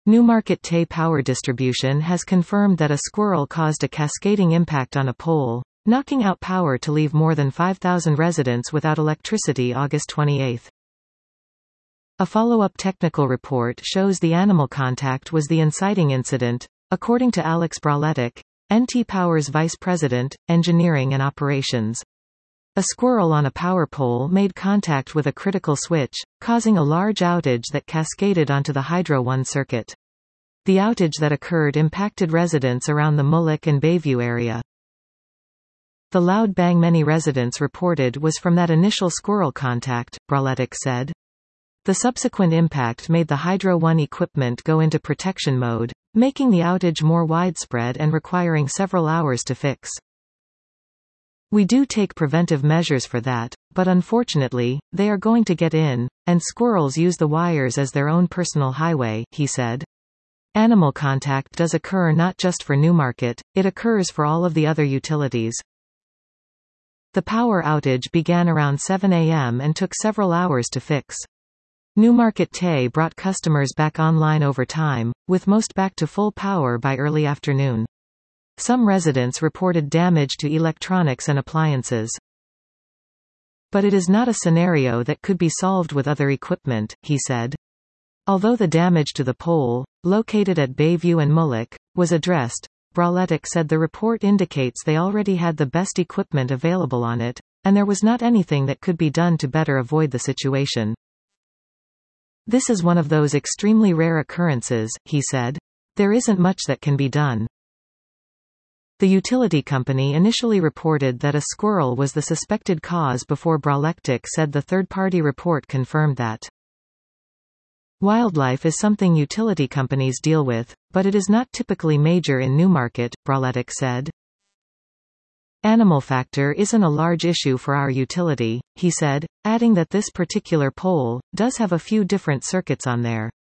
Newmarket Tay Power Distribution has confirmed that a squirrel caused a cascading impact on a pole, knocking out power to leave more than 5,000 residents without electricity August 28. A follow-up technical report shows the animal contact was the inciting incident, according to Alex Braletic, NT Power's Vice President, Engineering and Operations. A squirrel on a power pole made contact with a critical switch, causing a large outage that cascaded onto the Hydro One circuit. The outage that occurred impacted residents around the Mullock and Bayview area. The loud bang many residents reported was from that initial squirrel contact, Braletic said. The subsequent impact made the Hydro One equipment go into protection mode, making the outage more widespread and requiring several hours to fix. We do take preventive measures for that, but unfortunately, they are going to get in, and squirrels use the wires as their own personal highway, he said. Animal contact does occur not just for Newmarket, it occurs for all of the other utilities. The power outage began around 7 a.m. and took several hours to fix. Newmarket Tay brought customers back online over time, with most back to full power by early afternoon. Some residents reported damage to electronics and appliances. But it is not a scenario that could be solved with other equipment, he said. Although the damage to the pole, located at Bayview and Mullock, was addressed, Braletic said the report indicates they already had the best equipment available on it, and there was not anything that could be done to better avoid the situation. This is one of those extremely rare occurrences, he said. There isn't much that can be done. The utility company initially reported that a squirrel was the suspected cause before Braletic said the third-party report confirmed that. Wildlife is something utility companies deal with, but it is not typically major in Newmarket, Braletic said. Animal factor isn't a large issue for our utility, he said, adding that this particular pole does have a few different circuits on there.